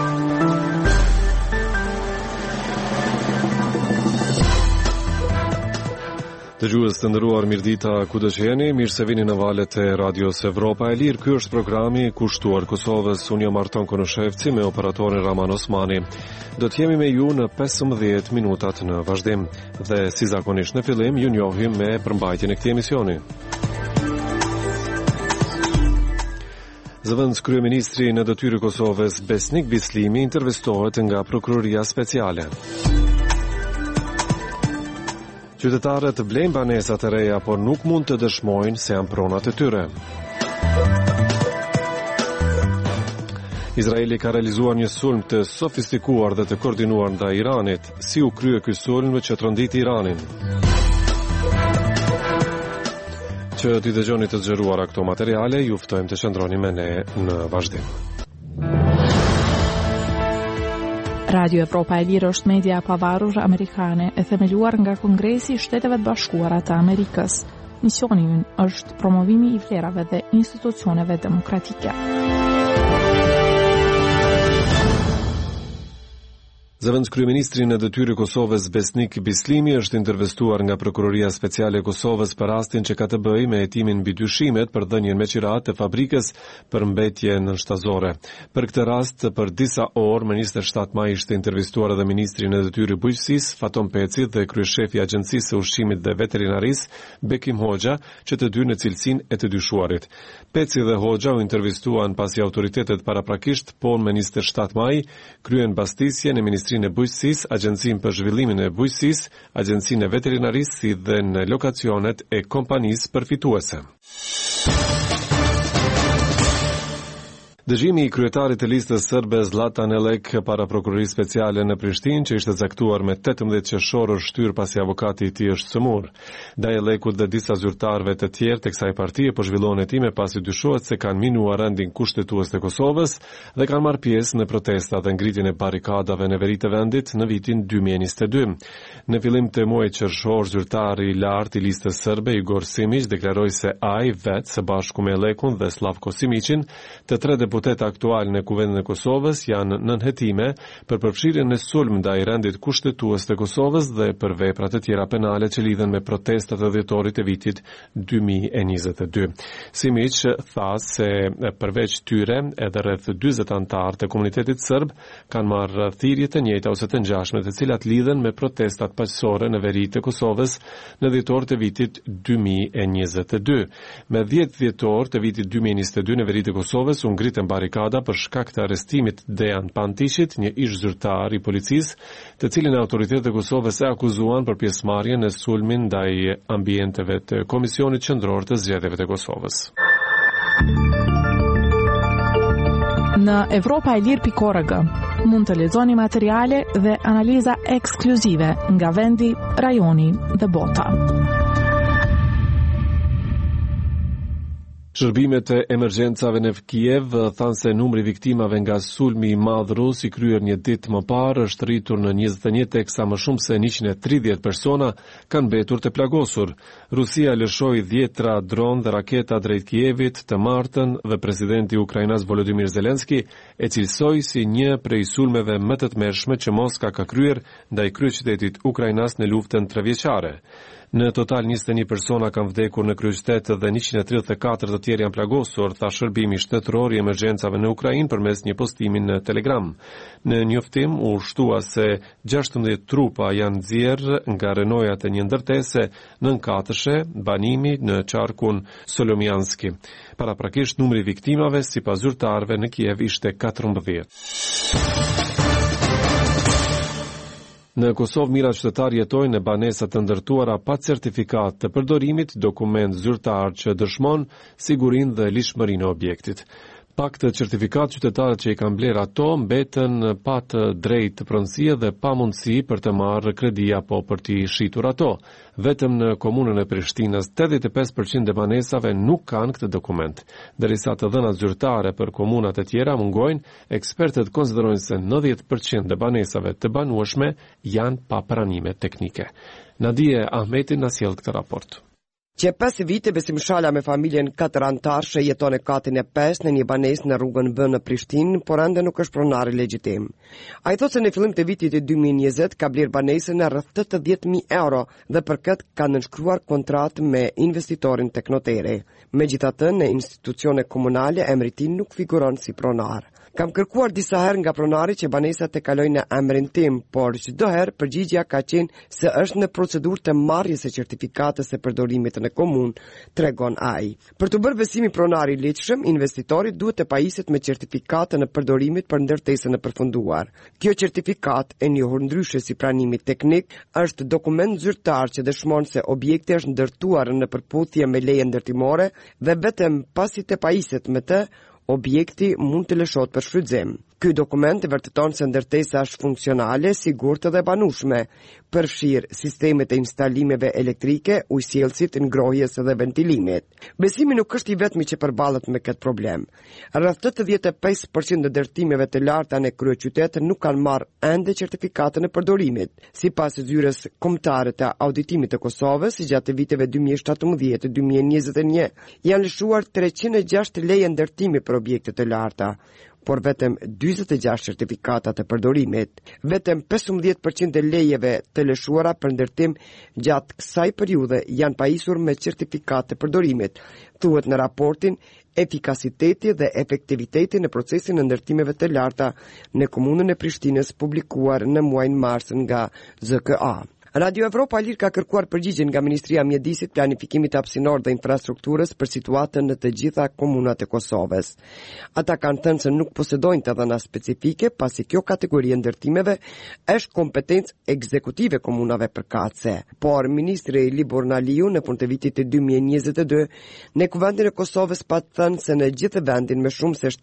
Dëgjues të nderuar, mirëdita kudo që jeni, mirë se vini në valët e Radios Evropa e Lirë. Ky është programi kushtuar Kosovës. Unë jam Arton Konoshevci me operatorin Raman Osmani. Do të jemi me ju në 15 minutat në vazhdim dhe si zakonisht në fillim ju njohim me përmbajtjen e këtij emisioni. Zëvendës kryeministri në detyrë Kosovës Besnik Bislimi intervistohet nga prokuroria speciale. Qytetarët blejnë banesat e reja, por nuk mund të dëshmojnë se janë pronat e tyre. Izraeli ka realizuar një sulm të sofistikuar dhe të koordinuar ndaj Iranit. Si u krye ky sulm që tronditi Iranin? Që t'i dëgjoni të zgjeruara këto materiale, ju ftojmë të qëndroni me ne në vazhdim. Radio Evropa e Lirë është media e pavarur amerikane e themeluar nga Kongresi i Shteteve të Bashkuara të Amerikës. Misioni i ynë është promovimi i vlerave dhe institucioneve demokratike. Zëvendës kryeministri në detyrë Kosovës Besnik Bislimi është intervistuar nga Prokuroria Speciale e Kosovës për rastin që ka të bëjë me hetimin mbi dyshimet për dhënien me qirat të fabrikës për mbetje nënshtazore. Për këtë rast, për disa orë, më 27 maj ishte intervistuar edhe ministri në detyrë bujqësisë Faton Peci dhe kryeshefi i Agjencisë së Ushqimit dhe Veterinarisë Bekim Hoxha, që të dy në cilësinë e të dyshuarit. Peci dhe Hoxha u intervistuan pasi autoritetet paraprakisht ponë më 27 maj kryen mbastisje në Ministrinë e Bujqësisë, Agjencinë për Zhvillimin e Bujqësisë, Agjencinë e Veterinarisë si dhe në lokacionet e kompanisë përfituese. Dëgjimi i kryetarit të listës serbe Zlatan Elek para prokurorisë speciale në Prishtinë, që ishte caktuar me 18 qershor, është shtyr pasi avokati i tij është sëmur. Ndaj Elekut dhe disa zyrtarëve të tjerë të kësaj partie po zhvillohen hetime pasi dyshohet se kanë minuar rendin kushtetues të Kosovës dhe kanë marrë pjesë në protesta dhe ngritjen e barrikadave në veri të vendit në vitin 2022. Në fillim të muajit qershor, zyrtari i lartë i listës serbe Igor Simić deklaroi se ai vetë së bashku me Elekun dhe Slavko Simićin, të tre deputet aktual në Kuvendin e Kosovës, janë nën hetime për përfshirjen në sulm ndaj rendit kushtetues të Kosovës dhe për vepra të tjera penale që lidhen me protestat e dhjetorit të vitit 2022. Simić tha se përveç tyre edhe rreth 40 anëtar të komunitetit serb kanë marrë thirrje të njëjta ose të ngjashme, të cilat lidhen me protestat paqësore në veri të Kosovës në dhjetor të vitit 2022. Me 10 dhjetor të vitit 2022 në veri të Kosovës u ngritën barikada për shkak të arrestimit Dejan Pantishit, një ish zyrtar i policisë, të cilin autoritetet e Kosovës e akuzuan për pjesëmarrje në sulmin ndaj ambienteve të Komisionit Qendror të Zgjedhjeve të Kosovës. Në evropaelir.org mund të lexoni materiale dhe analiza ekskluzive nga vendi, rajoni dhe bota. Shërbimet e emergjencave në Kiev thanë se numri viktimave nga sulmi i madh rus i kryer një ditë më parë është rritur në 21, teksa më shumë se 130 persona kanë mbetur të plagosur. Rusia lëshoi 10 dron dhe raketa drejt Kievit të martën dhe presidenti i Ukrainës Volodymyr Zelenski e cilësoi si një prej sulmeve më të tmerrshme që Moska ka kryer ndaj kryeqytetit ukrainas në luftën trevjeçare. Në total 21 persona kanë vdekur në kryeqytet dhe 134 të tjerë janë plagosur, tha shërbimi shtetëror i emergjencave në Ukrainë përmes një postimi në Telegram. Në njoftim u shtua se 16 trupa janë nxjerrë nga renojat e një ndërtese në Katëshe, banimi në qarkun Solomianski. Paraprakisht numri i viktimave sipas zyrtarëve në Kiev ishte 14. Në Kosovë, mijëra qytetarë jetojnë në banesa të ndërtuara pa certifikat të përdorimit, dokument zyrtar që dëshmon sigurinë dhe lishmërinë e objektit. Pak të certifikat qytetarët që i kanë bler ato mbeten pa të drejtë pronësie dhe pa mundësi për të marrë kredi apo për t'i shitur ato. Vetëm në komunën e Prishtinës 85% e banesave nuk kanë këtë dokument. Derisa të dhënat zyrtare për komunat e tjera mungojnë, ekspertët konsiderojnë se 90% e banesave të banueshme janë pa pranime teknike. Nadije Ahmeti na sjell këtë raport. Që 5 vite besimshala me familjen 4 antarë jeton e katin e 5 në një banesë në rrugën B në Prishtinë, por ende nuk është pronar i legjitim. Ai thotë se në fillim të vitit e 2020 ka bler banesën në rreth 80.000 euro dhe për këtë ka nënshkruar kontratë me investitorin Teknotere. Megjithatë, në institucione komunale emri i tij nuk figuron si pronar. Kam kërkuar disa herë nga pronari që banesa të kalojë në emrin tim, por çdo herë përgjigjja ka qenë se është në procedurë të marrjes së certifikatës së përdorimit në komunë, tregon ai. Për të bërë besimin pronari i lehtëshëm, investitori duhet të pajiset me certifikatën e përdorimit për ndërtesën e përfunduar. Kjo certifikat, e njohur ndryshe si pranimi teknik, është dokument zyrtar që dëshmon se objekti është ndërtuar në përputhje me lejen ndërtimore dhe vetëm pasi të pajiset me të, objekti mund të lëshohet për shfrytëzim. Ky dokument vërteton se ndërtesa është funksionale, sigurt dhe banueshme, përfshir sistemet e instalimeve elektrike, ujësjellësit, ngrohjes dhe ventilimit. Besimi nuk është i vetmi që përballet me këtë problem. Rreth 85% e ndërtimeve të larta në kryeqytet nuk kanë marrë ende certifikatën e përdorimit. Sipas zyrës kombëtare të auditimit të Kosovës, gjatë viteve 2017-2021 janë lëshuar 306 leje ndërtimi për objekte të larta, por vetëm 46 certifikata të përdorimit. Vetëm 15% e lejeve të lëshuara për ndërtim gjatë kësaj periudhe janë pajisur me certifikat të përdorimit, thuhet në raportin Efikasiteti dhe efektiviteti në procesin e ndërtimeve të larta në komunën e Prishtinës publikuar në muajin mars nga ZKA. Radio Evropa Lir ka kërkuar përgjigje nga Ministria e Mjedisit, Planifikimit Hapësinor dhe Infrastrukturës për situatën në të gjitha komunat e Kosovës. Ata kanë thënë se nuk posedojnë të dhëna specifike, pasi kjo kategori e ndërtimeve është kompetencë ekzekutive komunave përkatëse. Por Ministri Libor Naliu në fund të vitit të 2022 në Kuvendin e Kosovës pa thënë se në gjithë vendin me shumë se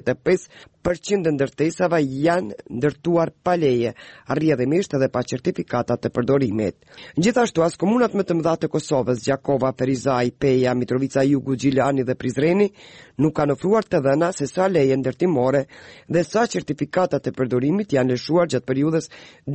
75% e ndërtesave janë ndërtuar pa leje, rrjedhimisht edhe pa certifikata të përdorimit. Gjithashtu, as komunat më të mëdha të Kosovës, Gjakova, Perizaj, Peja, Mitrovica Jugu, Gjilani dhe Prizreni, nuk kanë ofruar të dhëna se sa leje ndërtimore dhe sa certifikata të përdorimit janë lëshuar gjatë periudhës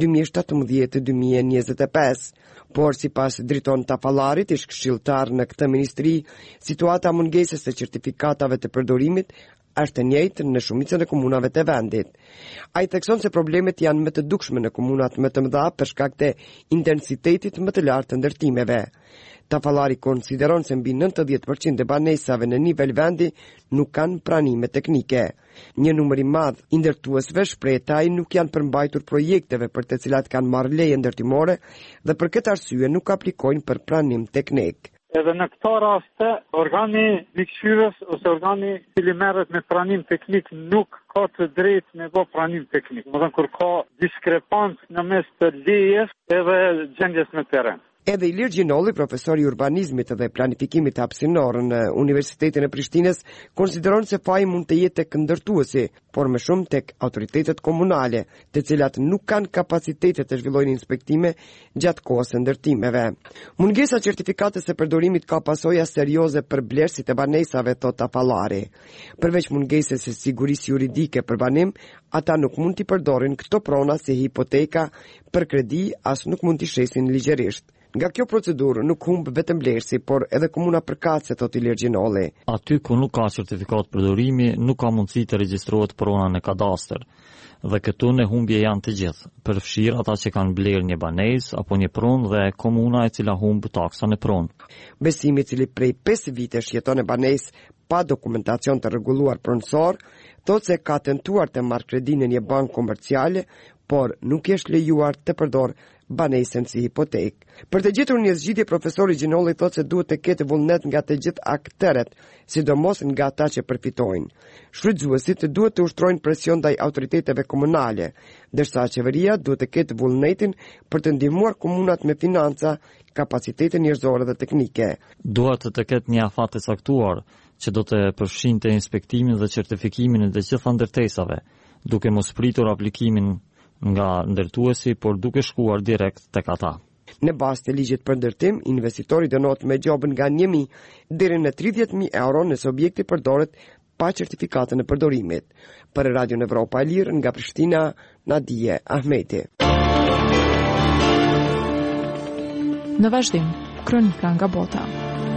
2017-2025. Por sipas Driton Tafallarit, ish këshilltar në këtë ministri, situata mungesës së certifikatave të përdorimit është e njëjtë në shumicën e komunave të vendit. Ai thekson se problemet janë më të dukshme në komunat më të mëdha për shkak të intensitetit më të lartë të ndërtimeve. Tafallari konsideron se mbi 90% e banesave në nivel vendi nuk kanë pranime teknike. Një numër i madh i ndërtuesve shpreh se ai nuk janë përmbajtur projekteve për të cilat kanë marrë leje ndërtimore dhe për këtë arsye nuk aplikojnë për pranim teknik. Edhe në këto raste, organi ligëshyrës ose organi cili merret me pranim teknik nuk ka të drejtë me bë pranim teknik. Më thënë kur ka diskrepancë në mes të lejes edhe gjendjes në terren. Edhe Ilir Gjinolli, profesor i urbanizmit dhe planifikimit hapësinor në Universitetin e Prishtinës, konsideron se faji mund të jetë tek ndërtuesi, por më shumë tek autoritetet komunale, të cilat nuk kanë kapacitete të zhvillojnë inspektime gjatë kohës së ndërtimeve. Mungesa e certifikatës së përdorimit ka pasoja serioze për blerësit e banesave, thot Tafallari. Përveç mungesës së sigurisë juridike për banim, ata nuk mund t'i përdorin këto prona si hipoteka për kredi, as nuk mund t'i shesin ligjërisht. Nga kjo procedurë nuk humb vetëm blerësi, por edhe komuna përkatëse, thot Ilir Gjinolli. Aty ku nuk ka certifikat përdorimi, nuk ka mundësi të regjistrohet prona në kadastër. Dhe këtu në humbje janë të gjithë, përfshirë ata që kanë blerë një banesë apo një pronë dhe komuna e cila humb taksa në pronë. Besimi, i cili prej 5 vitesh jeton në banesë pa dokumentacion të rregulluar pronësor, thotë se ka tentuar të marrë kredi në një bankë komerciale, por nuk është lejuar të përdor banesën si hipotek. Për të gjetur një zgjidhje, profesori Gjinolli thotë se duhet të ketë vullnet nga të gjithë akteret, sidomos nga ata që përfitojnë. Shfrytëzuesit duhet të ushtrojnë presion ndaj autoriteteve komunale, ndërsa qeveria duhet të ketë vullnetin për të ndihmuar komunat me financa, kapacitete njerëzore dhe teknike. Duhet të ketë një afat të caktuar që do të përfshinte inspektimin dhe certifikimin e të gjitha ndërtesave, duke mos pritur aplikimin nga ndërtuesi, por duke shkuar direkt tek ata. Në bazë të ligjit për ndërtim, investitori dënohet me gjobën nga 1.000 deri në 30.000 euro nëse objekti përdoret pa certifikatën e përdorimit. Për Radio Evropa e Lirë nga Prishtina, Nadije Ahmeti. Në vazhdim, kronika nga bota.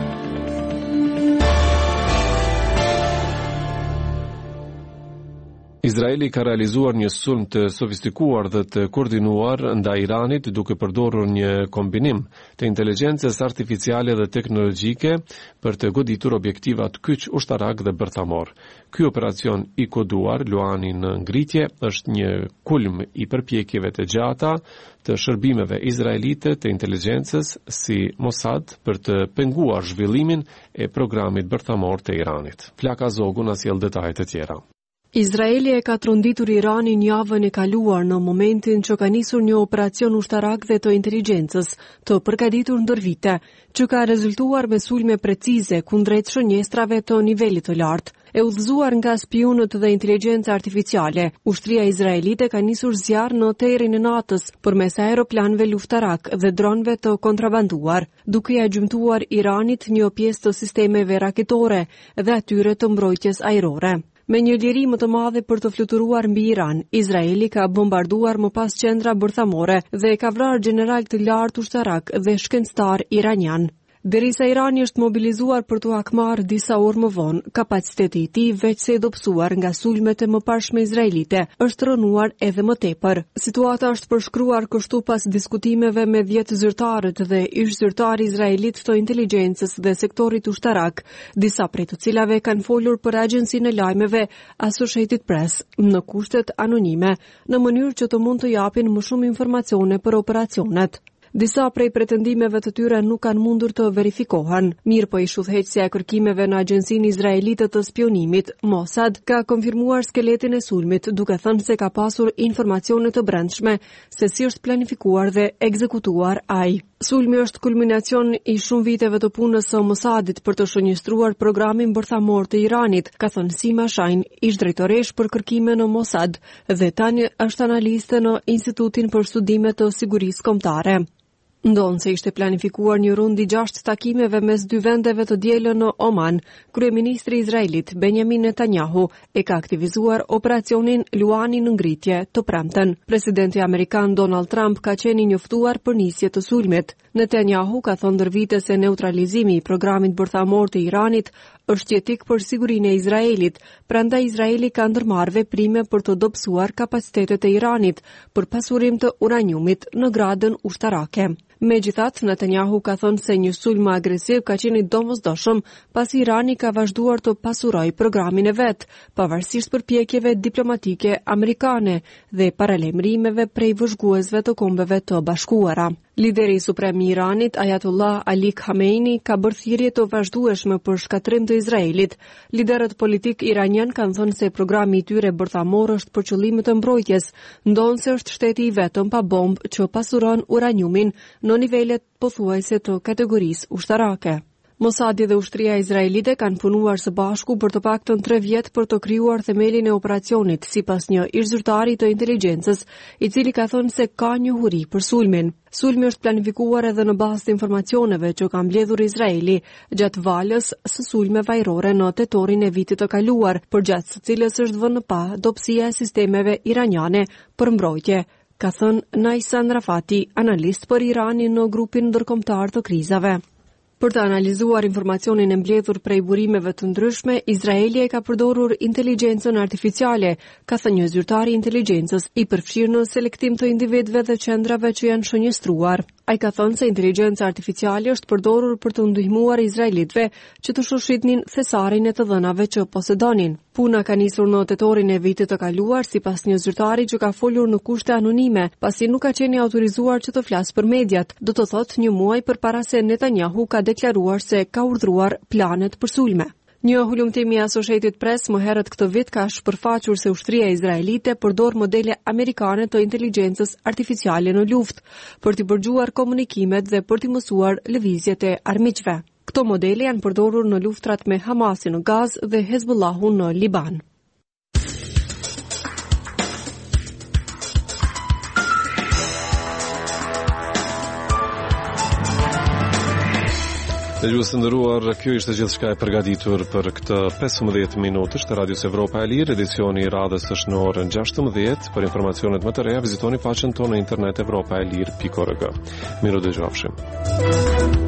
Izraeli ka realizuar një sulm të sofistikuar dhe të koordinuar ndaj Iranit duke përdorur një kombinim të inteligjencës artificiale dhe teknologjike për të goditur objektivat kyç ushtarak dhe bërthamor. Ky operacion i koduar Luani në ngritje është një kulm i përpjekjeve të gjata të shërbimeve izraelite të inteligjencës si Mossad për të penguar zhvillimin e programit bërthamor të Iranit. Flaka Zogu na sjell detajet e tjera. Izraeli e ka tronditur Iranin javën e kaluar në momentin që ka nisur një operacion ushtarak dhe të inteligjencës të përgatitur ndër vite, që ka rezultuar me sulme precize kundrejt shënjestrave të nivelit të lartë. E udhëzuar nga spionët dhe inteligjenca artificiale, ushtria izraelite ka nisur zjarr në terin e natës përmes aeroplanëve luftarak dhe dronëve të kontrabanduar, duke ia gjymtuar Iranit një pjesë të sistemeve raketore dhe atyre të mbrojtjes ajrore. Me një liri më të madhe për të fluturuar mbi Iran, Izraeli ka bombarduar më pas qendra bërthamore dhe ka vrarë general të lartë ushtarak dhe shkencëtar iranian. Derisa Irani është mobilizuar për të hakmarrë disa orë më vonë, kapaciteti i tij veç se dobësuar nga sulmet e mëparshme izraelite, është rënuar edhe më tepër. Situata është përshkruar kështu pas diskutimeve me 10 zyrtarët dhe ish zyrtar izraelit të inteligjencës dhe sektorit ushtarak, disa prej të cilave kanë folur për agjencinë e lajmeve Associated Press në kushtet anonime, në mënyrë që të mund të japin më shumë informacione për operacionet. Disa prej pretendimeve të tyre nuk kanë mundur të verifikohen. Mirë po ish udhëheqësja e kërkimeve në Agjencinë Izraelite të Spionimit, Mossad, ka konfirmuar skeletin e sulmit, duke thënë se ka pasur informacione të brendshme se si është planifikuar dhe ekzekutuar ai. Sulmi është kulminacion i shumë viteve të punës së Mossadit për të shënjestruar programin bërthamor të Iranit, ka thënë Sima Shajn, ish drejtoresh për kërkime në Mossad dhe tani është analiste në Institutin për Studime të Sigurisë Kombëtare. Ndonë se ishte planifikuar një rund i 6 takimeve mes dy vendeve të dielën në Oman, kryeministri izraelit Benjamin Netanyahu e ka aktivizuar operacionin Luani në ngritje të premten. Presidenti amerikan Donald Trump ka qenë i njoftuar për nisje të sulmit. Netanyahu ka thënë ndër vite se neutralizimi i programit bërthamor të Iranit është jetik për sigurinë e Izraelit, prandaj Izraeli ka ndërmarrë veprime për të dobësuar kapacitetet e Iranit për pasurim të uraniumit në gradën ushtarake. Megjithatë, Netanyahu ka thënë se një sulm agresiv ka qenë i domosdoshëm pasi Irani ka vazhduar të pasurojë programin e vet, pavarësisht përpjekjeve diplomatike amerikane dhe paralajmërimeve prej vëzhguesve të Kombeve të Bashkuara. Lideri suprem i Iranit, Ayatollah Ali Khamenei, ka bërë thirrje të vazhdueshme për shkatrim të Izraelit. Liderët politik iranian kanë thënë se programi i tyre bërthamor është për qëllime të mbrojtjes, ndonse është shteti i vetëm pa bombë që pasuron uraniumin në nivelet pothuajse të kategorisë ushtarake. Mossadi dhe ushtria izraelite kanë punuar së bashku për të paktën 3 vjet për të krijuar themelin e operacionit, sipas një ish-zyrtari të inteligjencës, i cili ka thënë se ka njohuri për sulmin. Sulmi është planifikuar edhe në bazë të informacioneve që ka mbledhur Izraeli gjatë valës së sulmeve ajrore në tetorin e vitit të kaluar, përgjatë së cilës është vënë pa dobësia e sistemeve iraniane për mbrojtje, ka thënë Naisan Rafati, analist për Iranin në grupin ndërkombëtar të krizave. Për të analizuar informacionin e mbledhur prej burimeve të ndryshme, Izraeli e ka përdorur inteligjencën artificiale, ka thënë një zyrtar i inteligjencës i përfshirë në selektim të individëve dhe qendrave që janë shënjestruar. Ai ka thënë se inteligjenca artificiale është përdorur për të ndihmuar izraelitëve që të shoshitnin thesarin e të dhënave që posedonin. Puna ka nisur në tetorin e vitit të kaluar, sipas një zyrtari që ka folur në kushte anonime, pasi nuk ka qenë autorizuar që të flasë për mediat, do të thotë një muaj përpara se Netanyahu ka deklaruar se ka urdhëruar planet për sulme. Një hulumtim i Associated Press më herët këtë vit ka shpërfaqur se ushtria izraelite përdor modele amerikane të inteligjencës artificiale në luftë për të bërgjuar komunikimet dhe për të mësuar lëvizjet e armiqve. Këto modele janë përdorur në luftrat me Hamasin në Gazë dhe Hezbollahun në Liban. Dhe ju të nderuar, kjo ishte gjithçka e përgatitur për këtë 15 minutësh të Radios Evropa e Lirë. Edicioni i radhës është në orën 16. Për informacionet më të reja, vizitoni faqen tonë në internet evropaelir.org. Miru dëgjofshim.